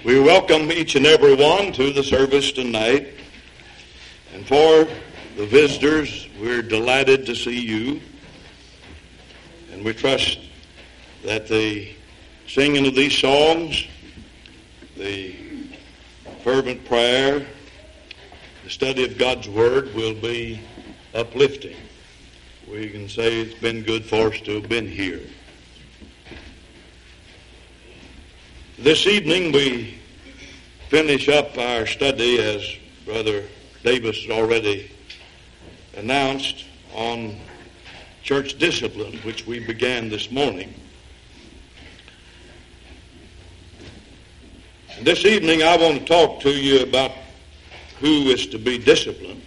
We welcome each and every one to the service tonight. And for the visitors, we're delighted to see you. And we trust that the singing of these songs, the fervent prayer, the study of God's Word will be uplifting. We can say it's been good for us to have been here. This evening we finish up our study, as Brother Davis has already announced, on church discipline, which we began this morning. This evening I want to talk to you about who is to be disciplined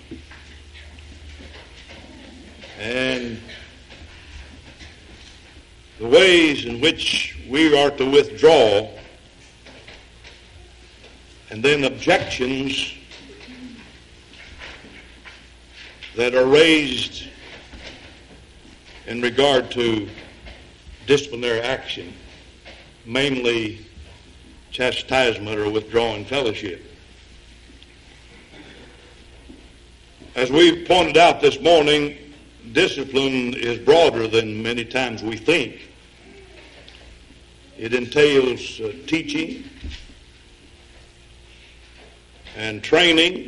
and the ways in which we are to withdraw, and then objections that are raised in regard to disciplinary action, mainly chastisement or withdrawing fellowship. As we pointed out this morning, discipline is broader than many times we think. It entails teaching and training,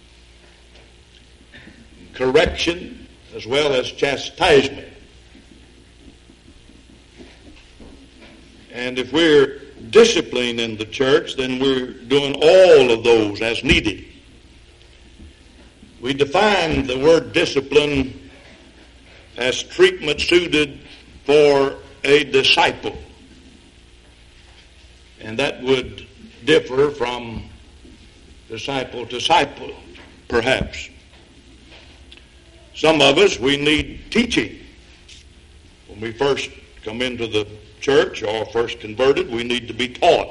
correction, as well as chastisement. And if we're disciplined in the church, then we're doing all of those as needed. We define the word discipline as treatment suited for a disciple. And that would differ from disciple to disciple, perhaps. Some of us, we need teaching. When we first come into the church or first converted, we need to be taught.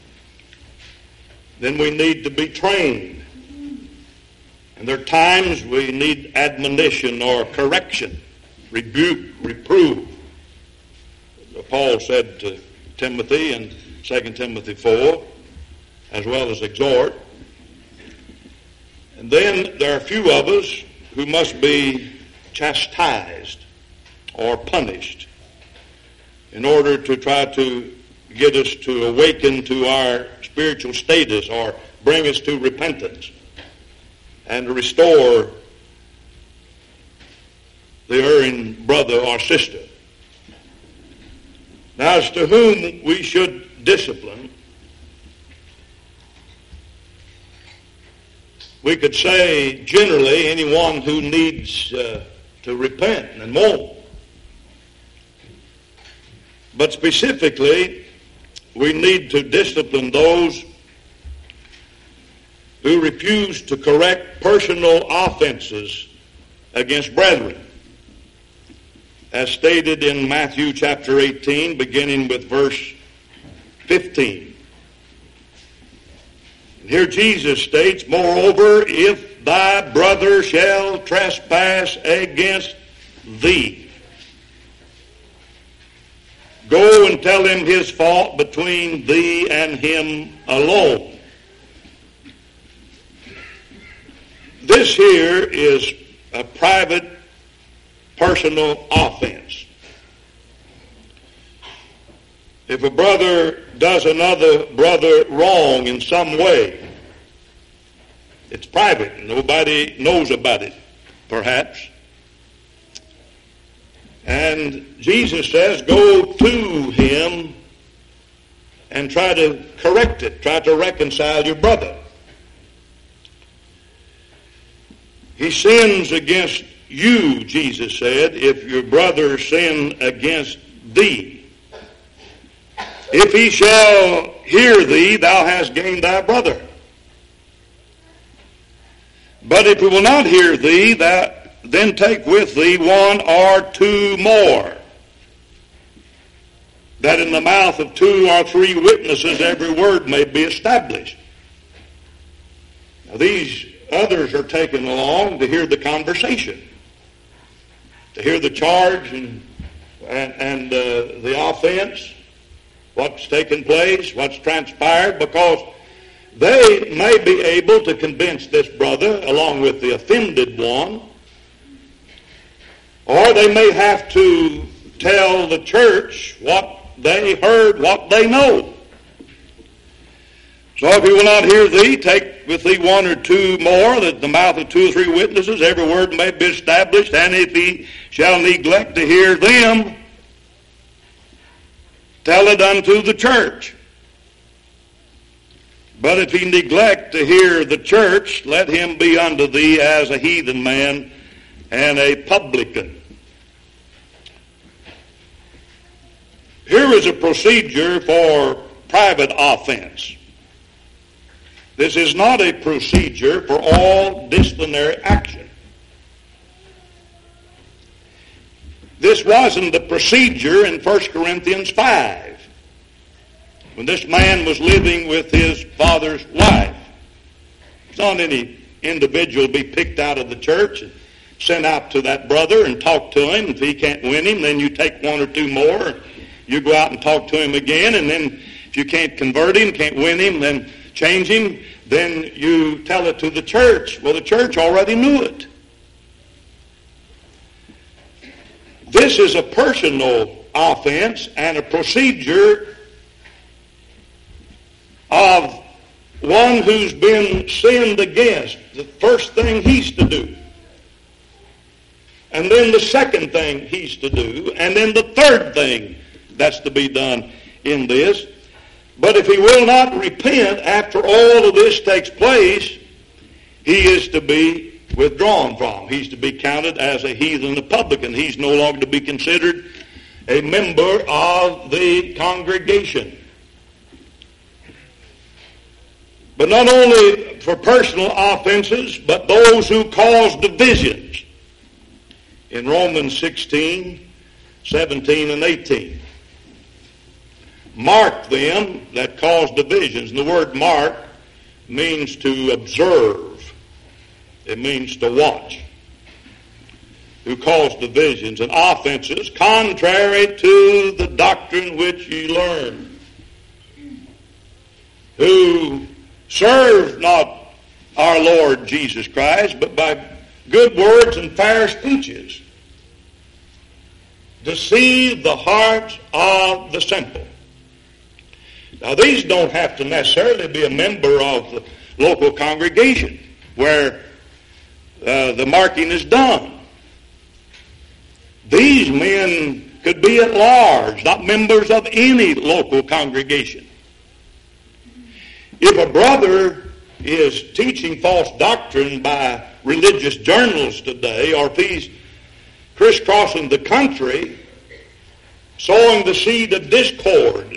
Then we need to be trained. And there are times we need admonition or correction, rebuke, reprove. Paul said to Timothy in 2 Timothy 4, as well as exhort. And then there are a few of us who must be chastised or punished in order to try to get us to awaken to our spiritual status or bring us to repentance and to restore the erring brother or sister. Now, as to whom we should discipline, we could say generally anyone who needs to repent and won't. But specifically, we need to discipline those who refuse to correct personal offenses against brethren, as stated in Matthew chapter 18, beginning with verse 15. And here Jesus states, "Moreover, if thy brother shall trespass against thee, go and tell him his fault between thee and him alone." This here is a private, personal offense. If a brother does another brother wrong in some way, it's private. Nobody knows about it, perhaps. And Jesus says, go to him and try to correct it. Try to reconcile your brother. He sins against you, Jesus said, if your brother sin against thee. If he shall hear thee, thou hast gained thy brother. But if he will not hear thee, then take with thee one or two more, that in the mouth of 2 or 3 witnesses every word may be established. Now these others are taken along to hear the conversation, to hear the charge and the offense, what's taken place, what's transpired, because they may be able to convince this brother along with the offended one, or they may have to tell the church what they heard, what they know. So if he will not hear thee, take with thee one or two more, that the mouth of 2 or 3 witnesses, every word may be established. And if he shall neglect to hear them, tell it unto the church. But if he neglect to hear the church, let him be unto thee as a heathen man and a publican. Here is a procedure for private offense. This is not a procedure for all disciplinary action. This wasn't the procedure in 1 Corinthians 5, when this man was living with his father's wife. It's not any individual be picked out of the church and sent out to that brother and talk to him. If he can't win him, then you take one or two more. You go out and talk to him again, and then if you can't convert him, can't win him, then change him, then you tell it to the church. Well, the church already knew it. This is a personal offense and a procedure of one who's been sinned against. The first thing he's to do. And then the second thing he's to do. And then the third thing that's to be done in this. But if he will not repent after all of this takes place, he is to be withdrawn from. He's to be counted as a heathen, a publican. He's no longer to be considered a member of the congregation. But not only for personal offenses, but those who cause divisions. In Romans 16, 17, and 18. Mark them that cause divisions. And the word mark means to observe. It means to watch. Who cause divisions and offenses contrary to the doctrine which ye learn. Who serve not our Lord Jesus Christ, but by good words and fair speeches deceive the hearts of the simple. Now, these don't have to necessarily be a member of the local congregation where the marking is done. These men could be at large, not members of any local congregation. If a brother is teaching false doctrine by religious journals today, or if he's crisscrossing the country, sowing the seed of discord,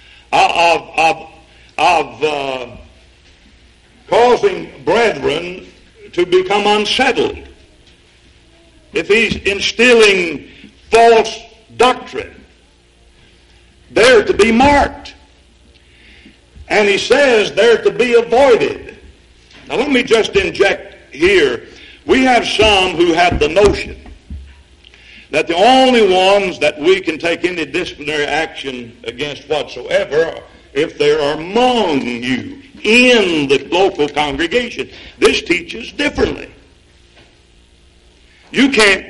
of causing brethren to become unsettled, if he's instilling false doctrine, they're to be marked. And he says they're to be avoided. Now let me just inject here. We have some who have the notion that the only ones that we can take any disciplinary action against whatsoever if they are among you in the local congregation. This teaches differently. You can't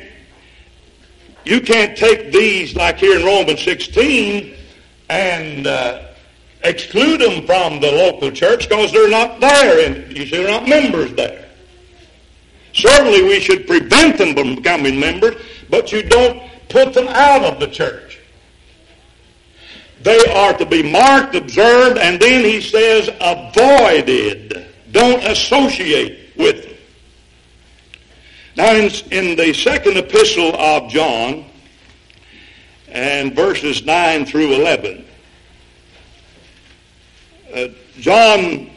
take these like here in Romans 16 and exclude them from the local church because they're not there, and you see they're not members there. Certainly we should prevent them from becoming members, but you don't put them out of the church. They are to be marked, observed, and then he says avoided. Don't associate with them. Now in the second epistle of John, and verses 9 through 11, John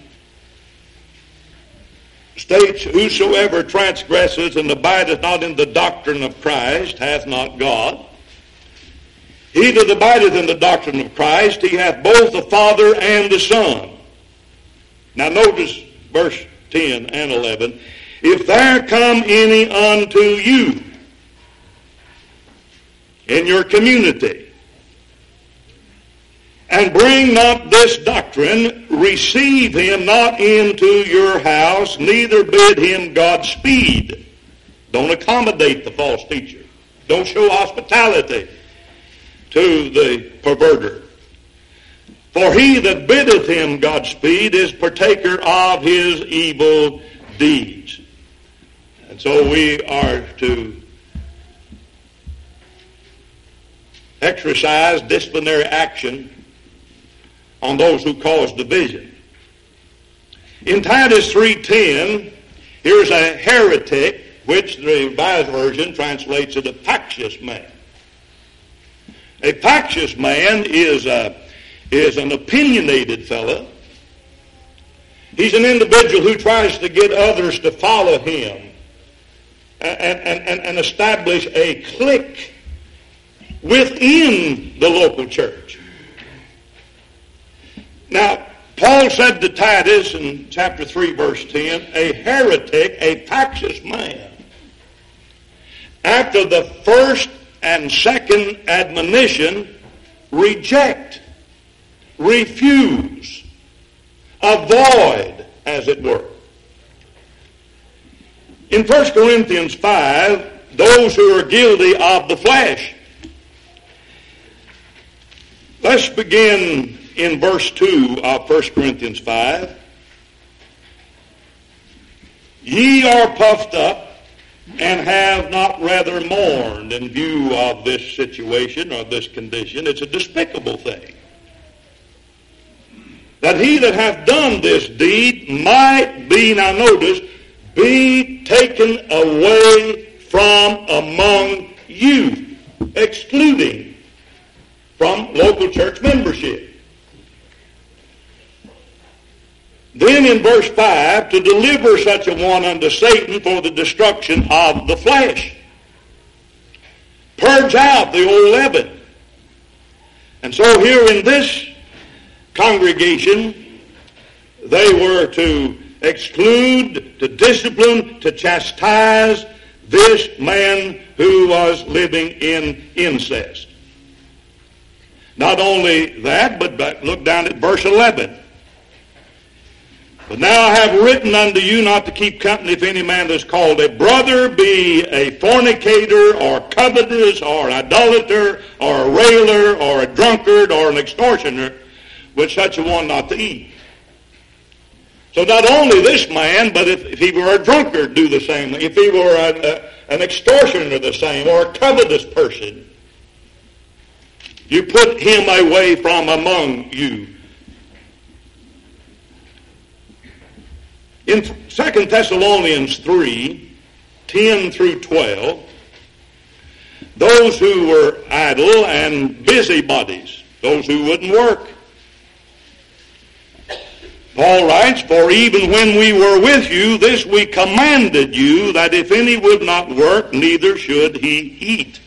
states, whosoever transgresseth and abideth not in the doctrine of Christ hath not God. He that abideth in the doctrine of Christ, he hath both the Father and the Son. Now notice verse 10 and 11. If there come any unto you in your community, And bring not this doctrine, receive him not into your house, neither bid him Godspeed. Don't accommodate the false teacher. Don't show hospitality to the perverter. For he that biddeth him Godspeed is partaker of his evil deeds. And so we are to exercise disciplinary action on those who cause division. In Titus 3:10, here's a heretic, which the Revised Version translates as a factious man. A factious man is an opinionated fellow. He's an individual who tries to get others to follow him and establish a clique within the local church. Now, Paul said to Titus in chapter 3, verse 10, a heretic, a factious man, after the first and second admonition, reject, refuse, avoid, as it were. In 1 Corinthians 5, those who are guilty of the flesh. Let's begin in verse 2 of 1 Corinthians 5. Ye are puffed up and have not rather mourned. In view of this situation or this condition, it's a despicable thing. That he that hath done this deed might be, now notice, be taken away from among you, excluding from local church membership. Then in verse 5, to deliver such a one unto Satan for the destruction of the flesh. Purge out the old leaven. And so here in this congregation, they were to exclude, to discipline, to chastise this man who was living in incest. Not only that, but look down at verse 11. But now I have written unto you not to keep company if any man that is called a brother be a fornicator or covetous or an idolater or a railer or a drunkard or an extortioner, with such a one not to eat. So not only this man, but if he were a drunkard, do the same. If he were an extortioner, the same, or a covetous person, you put him away from among you. In 2 Thessalonians 3, 10 through 12, those who were idle and busybodies, those who wouldn't work. Paul writes, for even when we were with you, this we commanded you, that if any would not work, neither should he eat.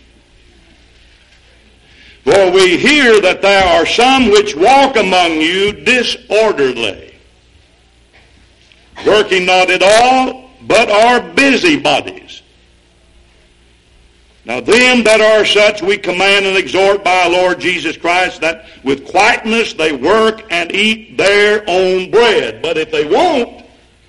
For we hear that there are some which walk among you disorderly, working not at all, but are busybodies. Now them that are such we command and exhort by our Lord Jesus Christ, that with quietness they work and eat their own bread. But if they won't,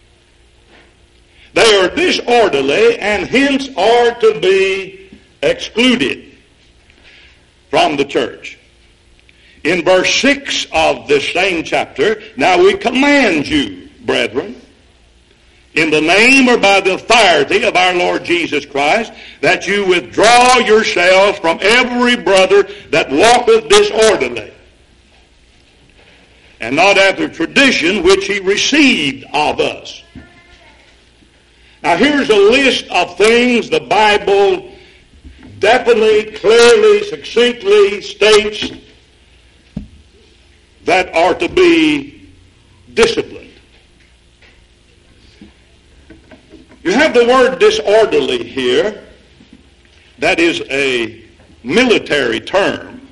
they are disorderly and hence are to be excluded from the church. In verse 6 of this same chapter, now we command you, brethren, in the name or by the authority of our Lord Jesus Christ, that you withdraw yourselves from every brother that walketh disorderly, and not after tradition which he received of us. Now here's a list of things the Bible definitely, clearly, succinctly states that are to be disciplined. You have the word disorderly here. That is a military term.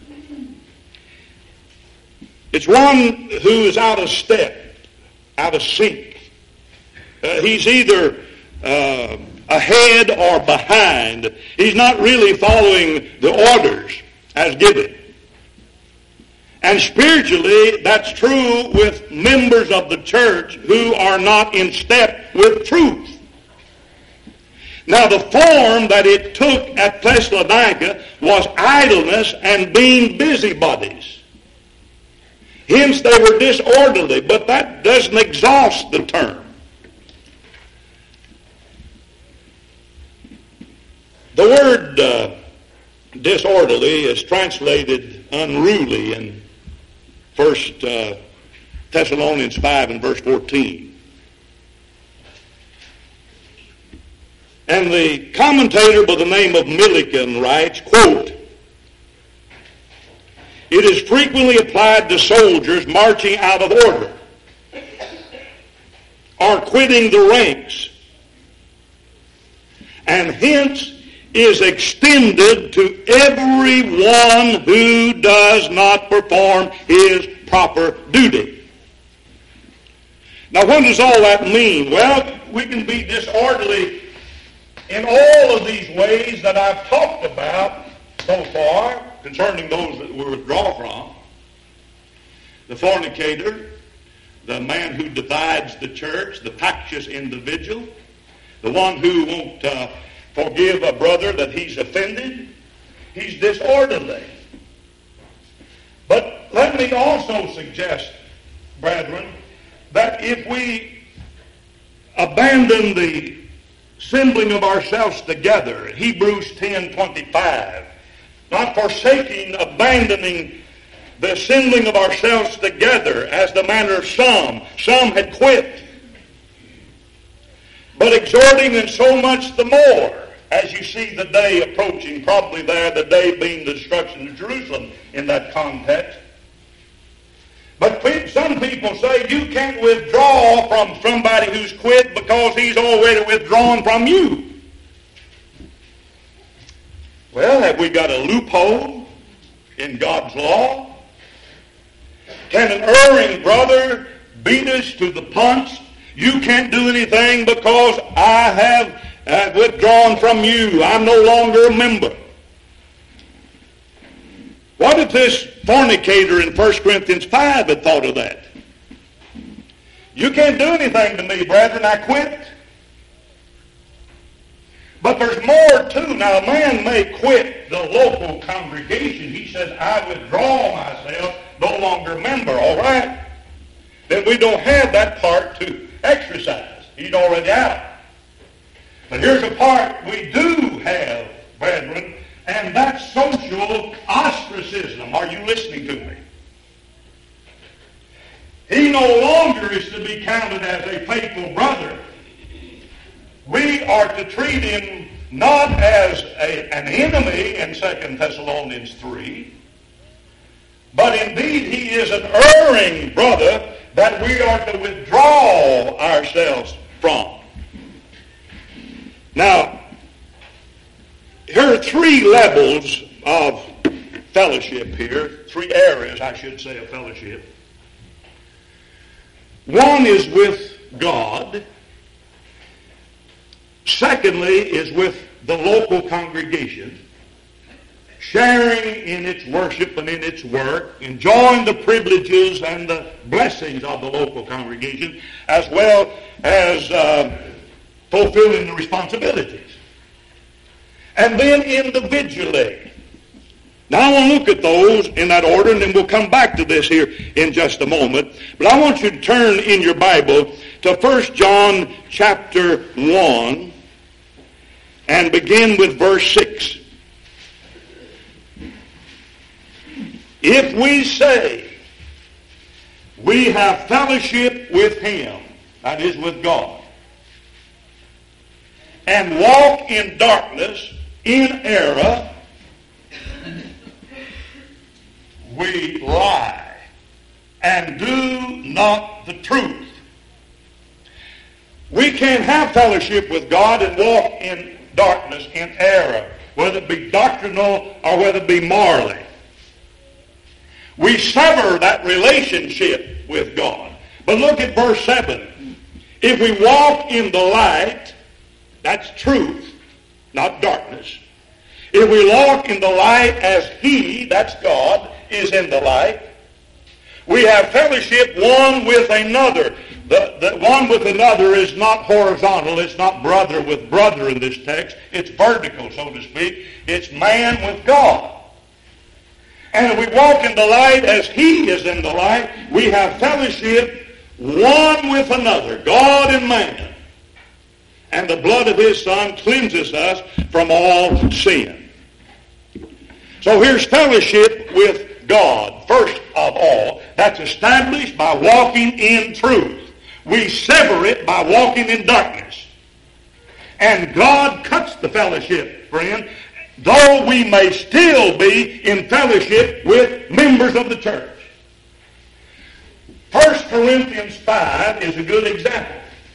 It's one who is out of step, out of sync. He's either ahead or behind. He's not really following the orders as given. And spiritually, that's true with members of the church who are not in step with truth. Now, the form that it took at Thessalonica was idleness and being busybodies. Hence, they were disorderly, but that doesn't exhaust the term. The word disorderly is translated unruly in 1 Thessalonians 5 and verse 14. And the commentator by the name of Millikan writes, quote, "It is frequently applied to soldiers marching out of order or quitting the ranks, and hence is extended to everyone who does not perform his proper duty." Now, what does all that mean? Well, we can be disorderly in all of these ways that I've talked about so far concerning those that we withdraw from. The fornicator, the man who divides the church, the factious individual, the one who won't forgive a brother that he's offended, he's disorderly. But let me also suggest, brethren, that if we abandon the assembling of ourselves together, Hebrews 10:25, not forsaking, abandoning the assembling of ourselves together as the manner of some had quit, but exhorting, and so much the more as you see the day approaching, probably there, the day being the destruction of Jerusalem in that context. But some people say you can't withdraw from somebody who's quit because he's already withdrawn from you. Well, have we got a loophole in God's law? Can an erring brother beat us to the punch? You can't do anything because I have withdrawn from you. I'm no longer a member. What if this fornicator in 1 Corinthians 5 had thought of that? You can't do anything to me, brethren. I quit. But there's more too. Now, a man may quit the local congregation. He says, I withdraw myself, no longer a member. All right? Then we don't have that part to exercise. He's already out. But here's a part we do have, brethren, and that's social ostracism. Are you listening to me? He no longer is to be counted as a faithful brother. We are to treat him not as an enemy in 2 Thessalonians 3, but indeed he is an erring brother that we are to withdraw ourselves from. Now, here are three levels of fellowship here, three areas, I should say, of fellowship. One is with God. Secondly is with the local congregation, sharing in its worship and in its work, enjoying the privileges and the blessings of the local congregation, as well as fulfilling the responsibilities. And then individually. Now I want to look at those in that order, and then we'll come back to this here in just a moment. But I want you to turn in your Bible to 1 John chapter 1 and begin with verse 6. If we say we have fellowship with him, that is with God, and walk in darkness, in error, we lie and do not the truth. We can't have fellowship with God and walk in darkness, in error, whether it be doctrinal or whether it be morally. We sever that relationship with God. But look at verse 7. If we walk in the light, that's truth, not darkness. If we walk in the light as he, that's God, is in the light, We have fellowship one with another. The one with another is not horizontal. It's not brother with brother in this text. It's vertical, so to speak. It's man with God. And we walk in the light as he is in the light. We have fellowship one with another, God and man. And the blood of his Son cleanses us from all sin. So here's fellowship with God. First of all, that's established by walking in truth. We sever it by walking in darkness. And God cuts the fellowship, friend, though we may still be in fellowship with members of the church. 1 Corinthians 5 is a good example.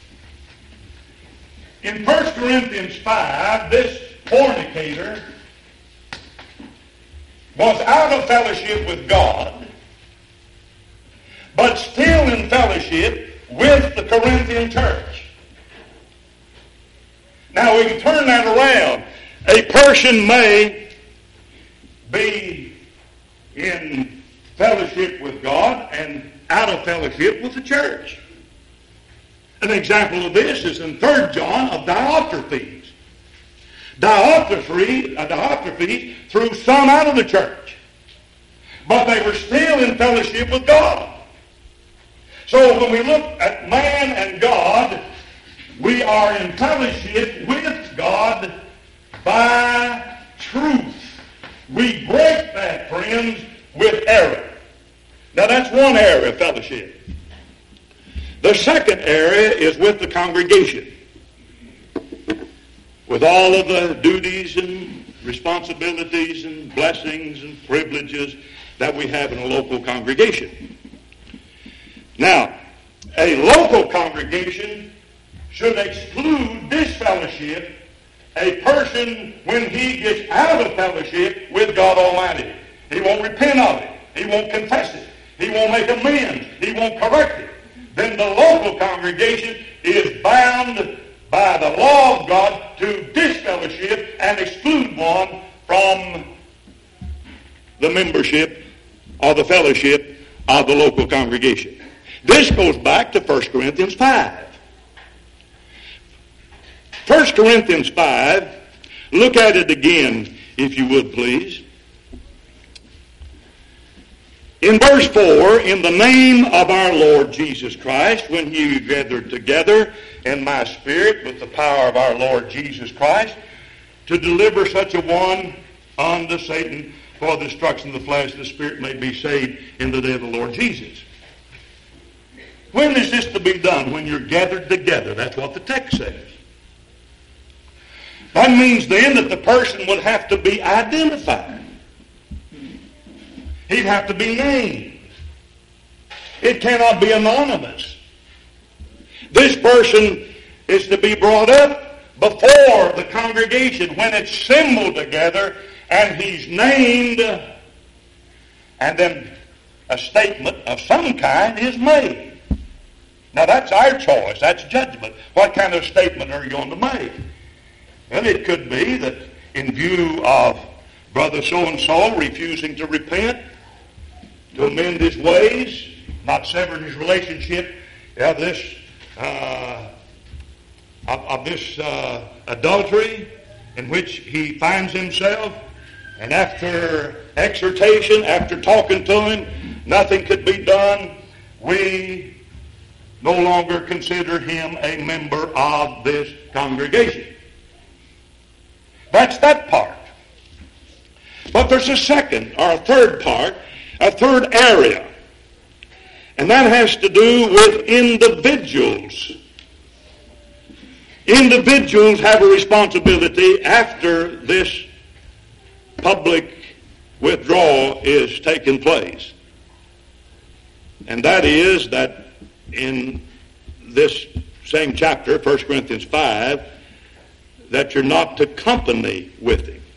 In 1 Corinthians 5, this fornicator was out of fellowship with God, but still in fellowship with the Corinthian church. Now we can turn that around. A person may be in fellowship with God and out of fellowship with the church. An example of this is in 3 John of Diotrephes. Diotrephes threw some out of the church, but they were still in fellowship with God. So when we look at man and God, we are in fellowship with God by truth. We break that, friends, with error. Now that's one area of fellowship. The second area is with the congregation, with all of the duties and responsibilities and blessings and privileges that we have in a local congregation. Now, a local congregation should exclude disfellowship a person when he gets out of fellowship with God Almighty. He won't repent of it. He won't confess it. He won't make amends. He won't correct it. Then the local congregation is bound by the law of God to disfellowship and exclude one from the membership or the fellowship of the local congregation. This goes back to 1 Corinthians 5. 1 Corinthians 5, look at it again, if you would, please. In verse 4, in the name of our Lord Jesus Christ, when ye gathered together in my spirit with the power of our Lord Jesus Christ, to deliver such a one unto Satan for the destruction of the flesh, the spirit may be saved in the day of the Lord Jesus. When is this to be done? When you're gathered together. That's what the text says. That means then that the person would have to be identified. He'd have to be named. It cannot be anonymous. This person is to be brought up before the congregation when it's assembled together and he's named, and then a statement of some kind is made. Now that's our choice. That's judgment. What kind of statement are you going to make? Well, it could be that in view of brother so-and-so refusing to repent, to amend his ways, not severing his relationship of this adultery in which he finds himself, and after exhortation, after talking to him, nothing could be done. We no longer consider him a member of this congregation. That's that part. But there's a second or a third part, a third area. And that has to do with individuals. Individuals have a responsibility after this public withdrawal is taking place. And that is that in this same chapter, 1 Corinthians 5, that you're not to company with him.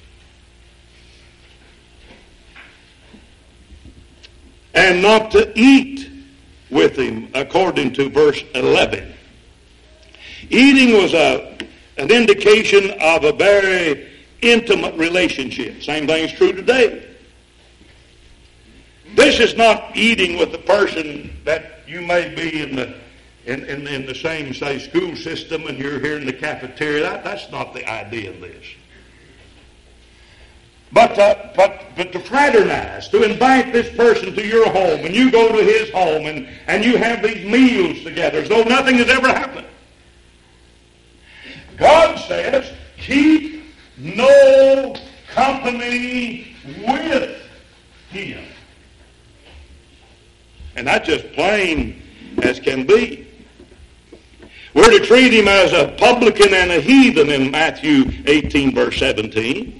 And not to eat with him, according to verse 11. Eating was an indication of a very intimate relationship. Same thing is true today. This is not eating with the person that you may be in the same, say, school system, and you're here in the cafeteria. That's not the idea of this. But to fraternize, to invite this person to your home, and you go to his home, and you have these meals together as though nothing has ever happened. God says, keep no company with him. And that's just plain as can be. We're to treat him as a publican and a heathen in Matthew 18, verse 17.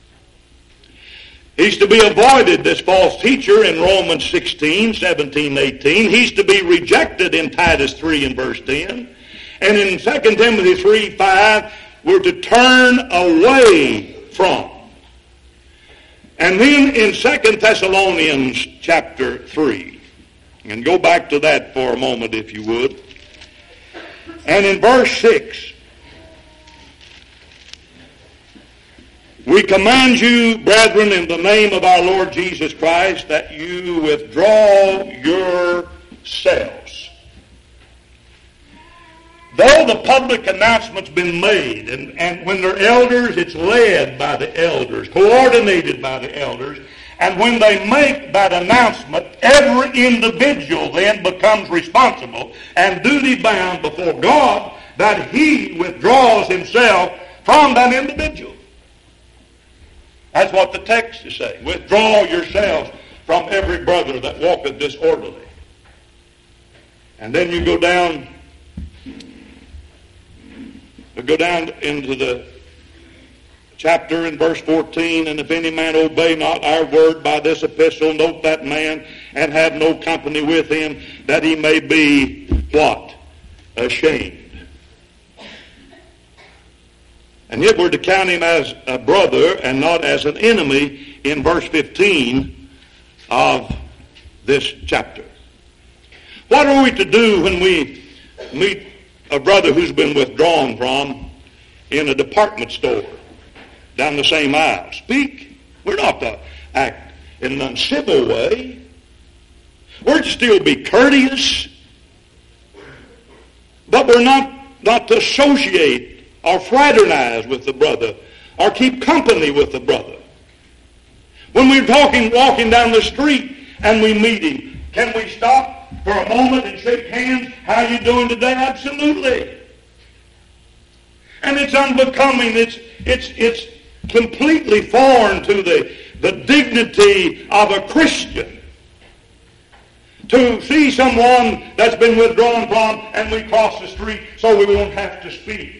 He's to be avoided, this false teacher, in Romans 16, 17, 18. He's to be rejected in Titus 3 and verse 10. And in 2 Timothy 3, 5, we're to turn away from. And then in 2 Thessalonians chapter 3, and go back to that for a moment if you would. And in verse 6, we command you, brethren, in the name of our Lord Jesus Christ, that you withdraw yourselves. Though the public announcement's been made, and when they're elders, it's led by the elders, coordinated by the elders, and when they make that announcement, every individual then becomes responsible and duty-bound before God that he withdraws himself from that individual. That's what the text is saying. Withdraw yourselves from every brother that walketh disorderly. And then you go down into the chapter in verse 14, and if any man obey not our word by this epistle, note that man, and have no company with him, that he may be what? Ashamed. And yet we're to count him as a brother and not as an enemy in verse 15 of this chapter. What are we to do when we meet a brother who's been withdrawn from in a department store down the same aisle? Speak. We're not to act in an uncivil way. We're to still be courteous, but we're not to associate or fraternize with the brother, or keep company with the brother. When we're walking down the street and we meet him, can we stop for a moment and shake hands? How you doing today? Absolutely. And it's unbecoming. It's completely foreign to the dignity of a Christian to see someone that's been withdrawn from and we cross the street so we won't have to speak.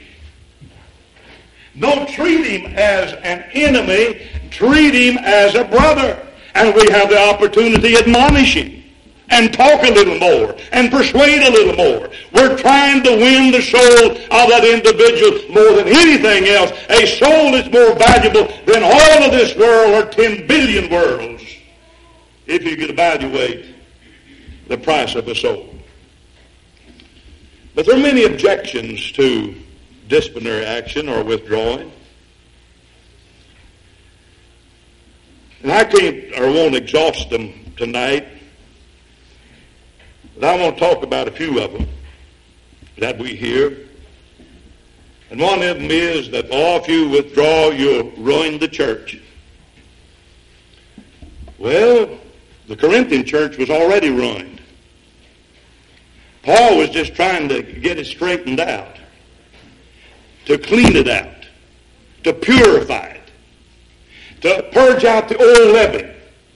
Don't treat him as an enemy. Treat him as a brother. And we have the opportunity to admonish him and talk a little more and persuade a little more. We're trying to win the soul of that individual more than anything else. A soul is more valuable than all of this world or 10 billion worlds if you could evaluate the price of a soul. But there are many objections to disciplinary action or withdrawing. And I can't or won't exhaust them tonight, but I want to talk about a few of them that we hear. And one of them is that if you withdraw, you'll ruin the church. Well, the Corinthian church was already ruined. Paul was just trying to get it straightened out, to clean it out, to purify it, to purge out the old leaven.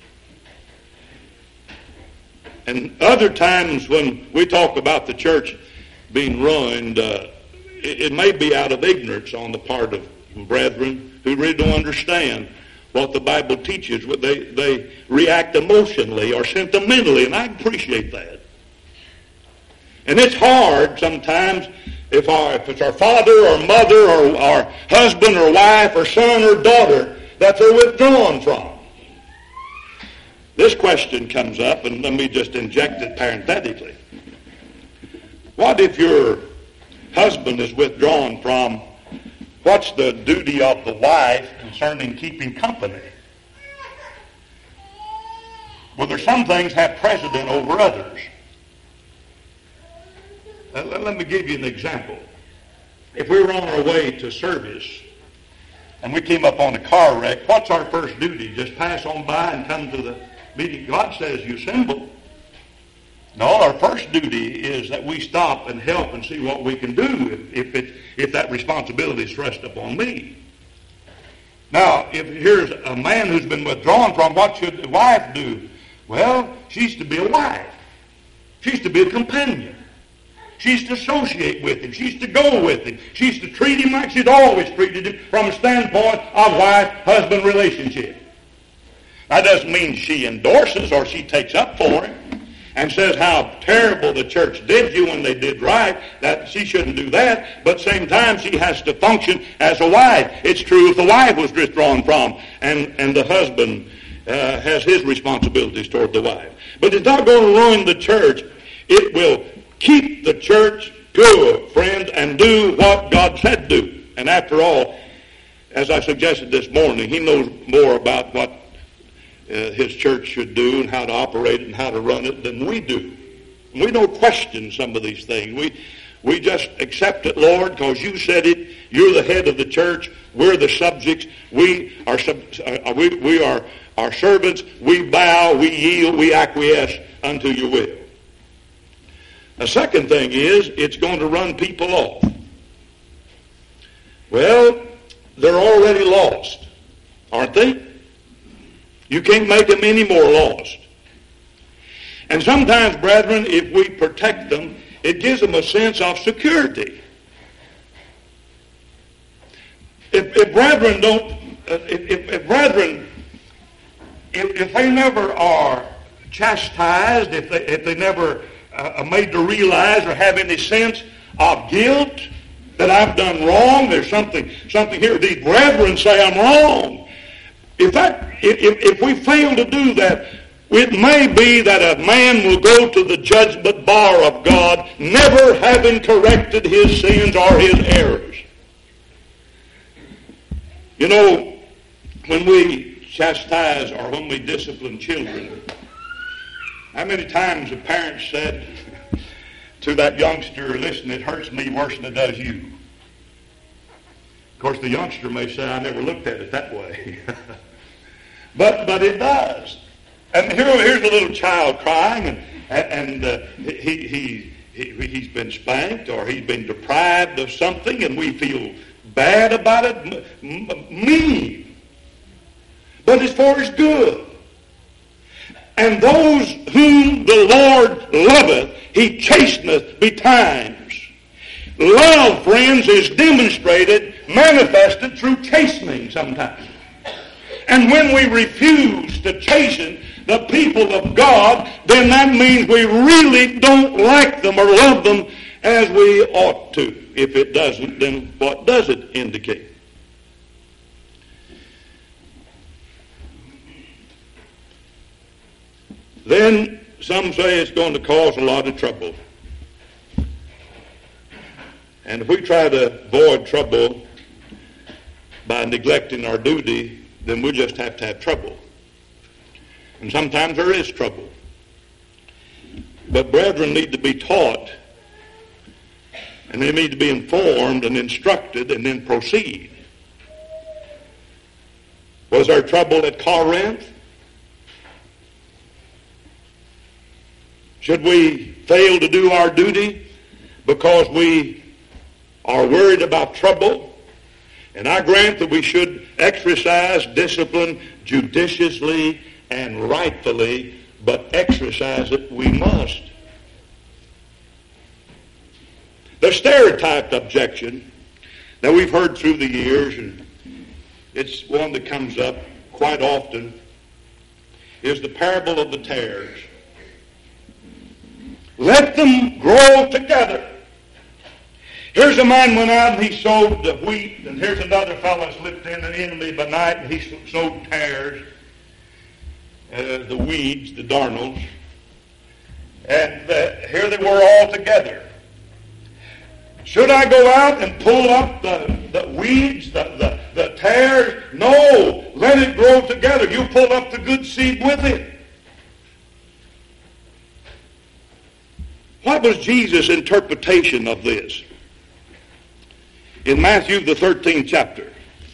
And other times when we talk about the church being ruined, it may be out of ignorance on the part of brethren who really don't understand what the Bible teaches. They react emotionally or sentimentally, and I appreciate that. And it's hard sometimes if it's our father or mother or our husband or wife or son or daughter that they're withdrawn from. This question comes up, and let me just inject it parenthetically. What if your husband is withdrawn from? What's the duty of the wife concerning keeping company? Well, there's some things have precedent over others. Let me give you an example. If we were on our way to service and we came up on a car wreck, what's our first duty? Just pass on by and come to the meeting? God says you assemble. No, our first duty is that we stop and help and see what we can do if that responsibility is thrust upon me. Now, if here's a man who's been withdrawn from, what should the wife do? Well, she's to be a wife. She's to be a companion. She's to associate with him. She's to go with him. She's to treat him like she's always treated him from a standpoint of wife-husband relationship. That doesn't mean she endorses or she takes up for him and says how terrible the church did you when they did right, that she shouldn't do that. But at the same time, she has to function as a wife. It's true if the wife was withdrawn from and the husband has his responsibilities toward the wife. But it's not going to ruin the church. It will keep the church pure, friends, and do what God said do. And after all, as I suggested this morning, he knows more about what his church should do and how to operate it and how to run it than we do. We don't question some of these things. We just accept it, Lord, because you said it. You're the head of the church. We're the subjects. We are servants. We bow, we yield, we acquiesce unto your will. The second thing is it's going to run people off. Well, they're already lost, aren't they? You can't make them any more lost. And sometimes, brethren, if we protect them, it gives them a sense of security. If they never are chastised, if they never are made to realize or have any sense of guilt that I've done wrong, there's something here. These brethren say I'm wrong. If we fail to do that, it may be that a man will go to the judgment bar of God never having corrected his sins or his errors. You know, when we chastise or when we discipline children, how many times have parents said to that youngster, listen, it hurts me worse than it does you. Of course, the youngster may say, I never looked at it that way. but it does. And here's a little child crying, and he's been spanked or he's been deprived of something, and we feel bad about it, mean. But it's for his good. And those whom the Lord loveth, he chasteneth betimes. Love, friends, is demonstrated, manifested through chastening sometimes. And when we refuse to chasten the people of God, then that means we really don't like them or love them as we ought to. If it doesn't, then what does it indicate? Then some say it's going to cause a lot of trouble. And if we try to avoid trouble by neglecting our duty, then we'll just have to have trouble. And sometimes there is trouble. But brethren need to be taught, and they need to be informed and instructed and then proceed. Was there trouble at Corinth? Should we fail to do our duty because we are worried about trouble? And I grant that we should exercise discipline judiciously and rightfully, but exercise it we must. The stereotyped objection that we've heard through the years, and it's one that comes up quite often, is the parable of the tares. Let them grow together. Here's a man went out and he sowed the wheat, and here's another fellow slipped in and enemy by night and he sowed tares, the weeds, the darnels, and here they were all together. Should I go out and pull up the weeds, the tares? No, let it grow together. You pull up the good seed with it. What was Jesus' interpretation of this? In Matthew the 13th chapter.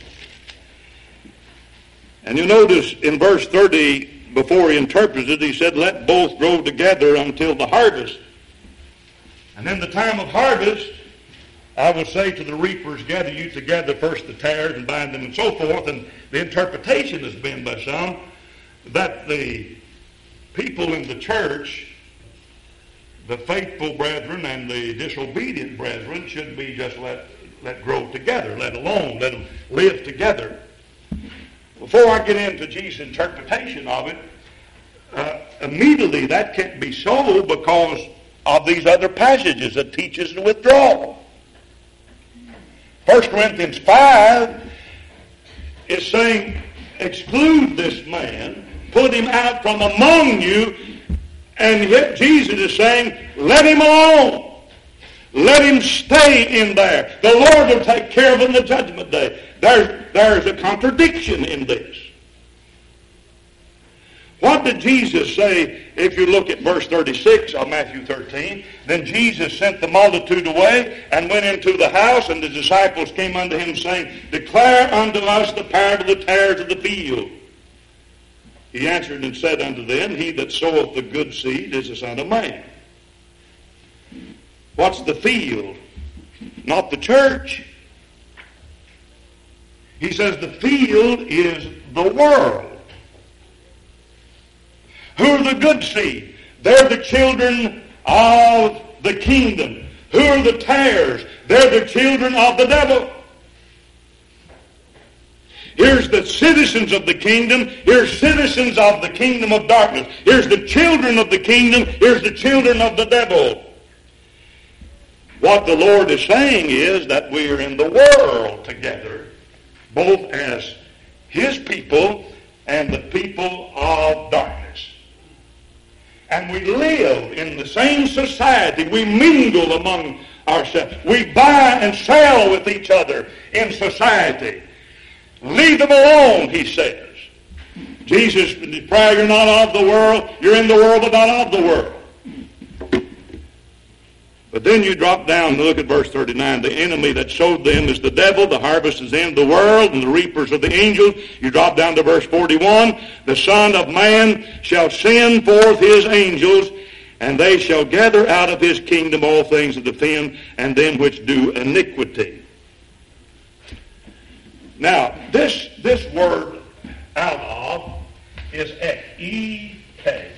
And you notice in verse 30, before he interprets it, he said, let both grow together until the harvest. And in the time of harvest, I will say to the reapers, gather you together first the tares and bind them and so forth. And the interpretation has been by some that the people in the church, the faithful brethren and the disobedient brethren, should be just let grow together, let alone, let them live together. Before I get into Jesus' interpretation of it, immediately that can't be so because of these other passages that teaches the withdrawal. 1 Corinthians 5 is saying, exclude this man, put him out from among you, and yet Jesus is saying, let him alone. Let him stay in there. The Lord will take care of him in the judgment day. There's a contradiction in this. What did Jesus say if you look at verse 36 of Matthew 13? Then Jesus sent the multitude away and went into the house, and the disciples came unto him, saying, declare unto us the parable of the tares of the field. He answered and said unto them, he that soweth the good seed is the Son of Man. What's the field? Not the church. He says the field is the world. Who are the good seed? They're the children of the kingdom. Who are the tares? They're the children of the devil. Here's the citizens of the kingdom. Here's citizens of the kingdom of darkness. Here's the children of the kingdom. Here's the children of the devil. What the Lord is saying is that we are in the world together, both as his people and the people of darkness. And we live in the same society. We mingle among ourselves. We buy and sell with each other in society. Leave them alone, he says. Jesus, prayer, you're not of the world. You're in the world, but not of the world. But then you drop down and look at verse 39. The enemy that sowed them is the devil. The harvest is in the world, and the reapers are the angels. You drop down to verse 41. The Son of Man shall send forth his angels, and they shall gather out of his kingdom all things that offend, and them which do iniquity. Now, this word out of is ek.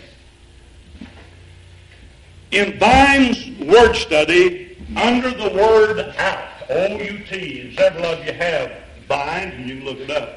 In Vine's word study, under the word out, O-U-T, and several of you have Vine, and you can look it up.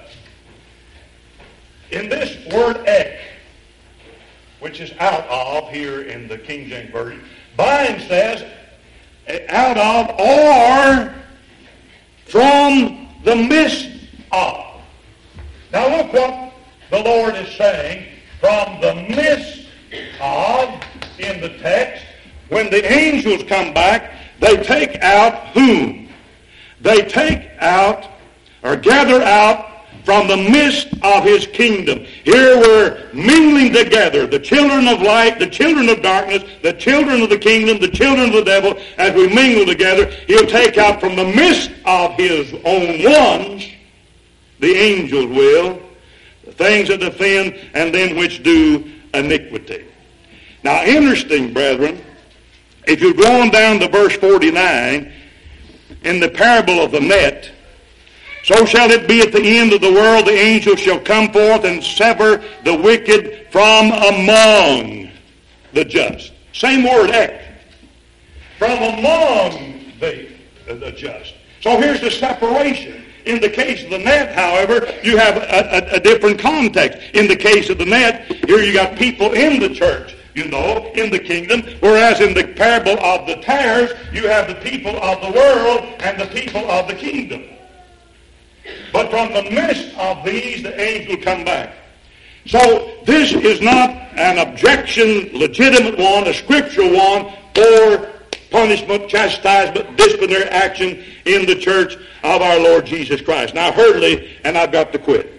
In this word ek, which is out of here in the King James Version, Vine says out of or from the midst of. Now look what the Lord is saying, from the midst of, in the text. When the angels come back, they take out whom? They take out or gather out from the midst of his kingdom. Here we're mingling together, the children of light, the children of darkness, the children of the kingdom, the children of the devil. As we mingle together, he'll take out from the midst of his own ones, the angels will, the things that offend, and them which do iniquity. Now, interesting, brethren, if you go on down to verse 49, in the parable of the net, so shall it be at the end of the world, the angels shall come forth and sever the wicked from among the just. Same word, ek. From among the just. So here's the separation. In the case of the net, however, you have a different context. In the case of the net, here you got people in the church, you know, in the kingdom, whereas in the parable of the tares, you have the people of the world and the people of the kingdom. But from the midst of these, the angels come back. So this is not an objection, legitimate one, a scriptural one, for punishment, chastisement, disciplinary action in the church of our Lord Jesus Christ. Now, hurriedly, and I've got to quit.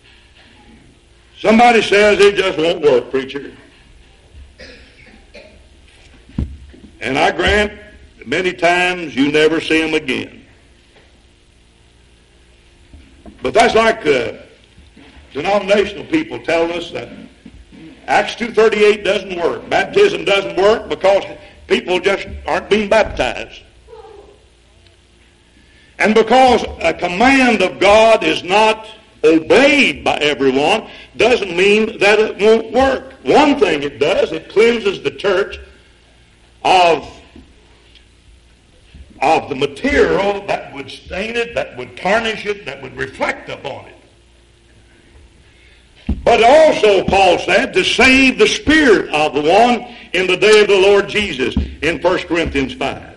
Somebody says it just won't work, preacher. And I grant many times you never see them again. But that's like denominational people telling us that Acts 2:38 doesn't work. Baptism doesn't work because people just aren't being baptized. And because a command of God is not obeyed by everyone doesn't mean that it won't work. One thing it does, it cleanses the church of the material that would stain it, that would tarnish it, that would reflect upon it. But also, Paul said, to save the spirit of the one in the day of the Lord Jesus in 1 Corinthians 5.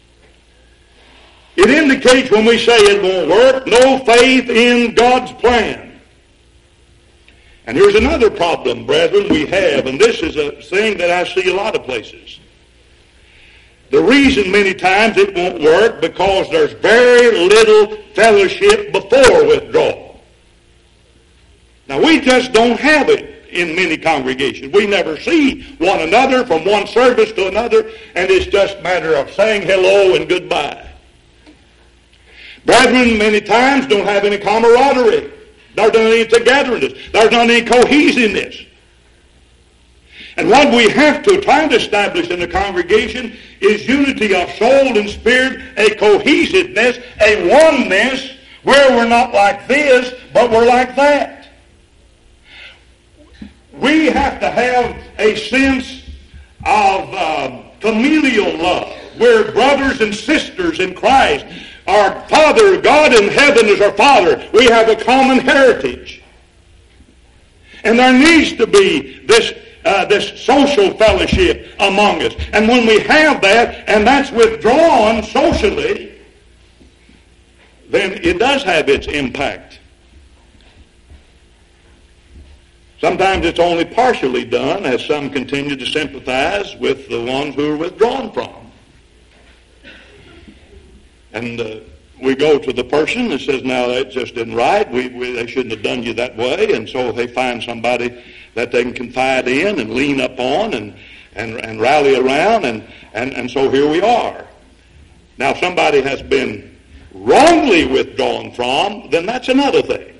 It indicates when we say it won't work, no faith in God's plan. And here's another problem, brethren, we have, and this is a thing that I see a lot of places. The reason many times it won't work because there's very little fellowship before withdrawal. Now, we just don't have it in many congregations. We never see one another from one service to another, and it's just a matter of saying hello and goodbye. Brethren, many times don't have any camaraderie. There's not any togetherness. There's not any cohesiveness. And what we have to try to establish in the congregation is unity of soul and spirit, a cohesiveness, a oneness, where we're not like this, but we're like that. We have to have a sense of familial love. We're brothers and sisters in Christ. Our Father, God in heaven is our Father. We have a common heritage. And there needs to be this social fellowship among us. And when we have that, and that's withdrawn socially, then it does have its impact. Sometimes it's only partially done, as some continue to sympathize with the ones who are withdrawn from. And we go to the person that says, no, that just isn't right. They shouldn't have done you that way. And so they find somebody that they can confide in and lean up on and rally around. And so here we are. Now, if somebody has been wrongly withdrawn from, then that's another thing.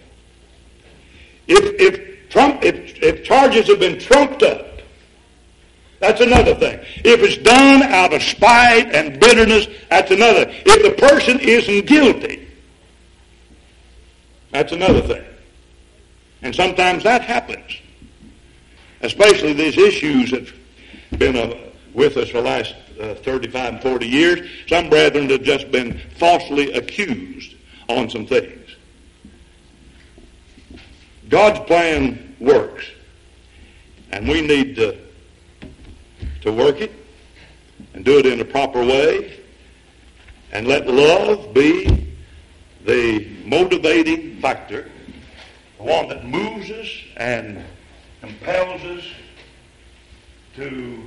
If charges have been trumped up, that's another thing. If it's done out of spite and bitterness, that's another. If the person isn't guilty, that's another thing. And sometimes that happens. Especially these issues that have been with us for the last 35 and 40 years. Some brethren have just been falsely accused on some things. God's plan works. And we need to work it and do it in a proper way and let love be the motivating factor, the one that moves us and compels us to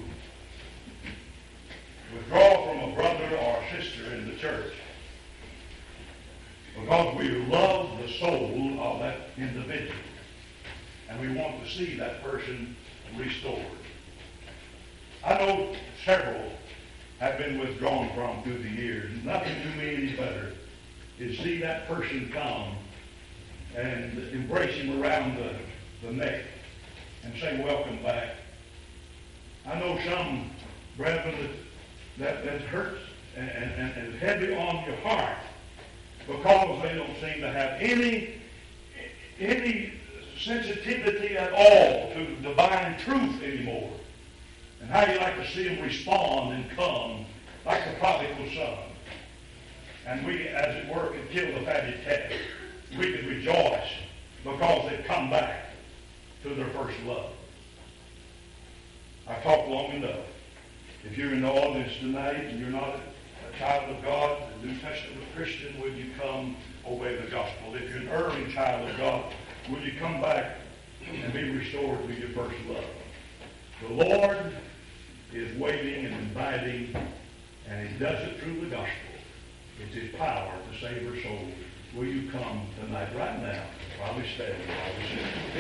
withdraw from a brother or a sister in the church because we love the soul of that individual and we want to see that person restored. I know several have been withdrawn from through the years. Nothing to me any better is see that person come and embrace him around the neck and say, welcome back. I know some brethren that hurts and is heavy on your heart because they don't seem to have any sensitivity at all to divine truth anymore. And how you like to see them respond and come like the prodigal son. And we, as it were, could kill the fatted calf. We could rejoice because they've come back to their first love. I've talked long enough. If you're in the audience tonight and you're not a child of God, a New Testament Christian, will you come obey the gospel? If you're an early child of God, will you come back and be restored to your first love? The Lord is waiting and inviting, and he does it through the gospel. It's his power to save our souls. Will you come tonight, right now, while we stand, while we sing?